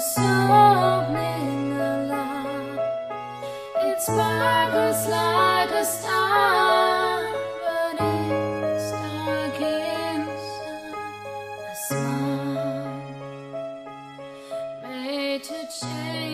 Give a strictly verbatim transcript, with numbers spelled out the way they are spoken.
something alive. It sparkles like a star, but it's dark inside. A smile made to change.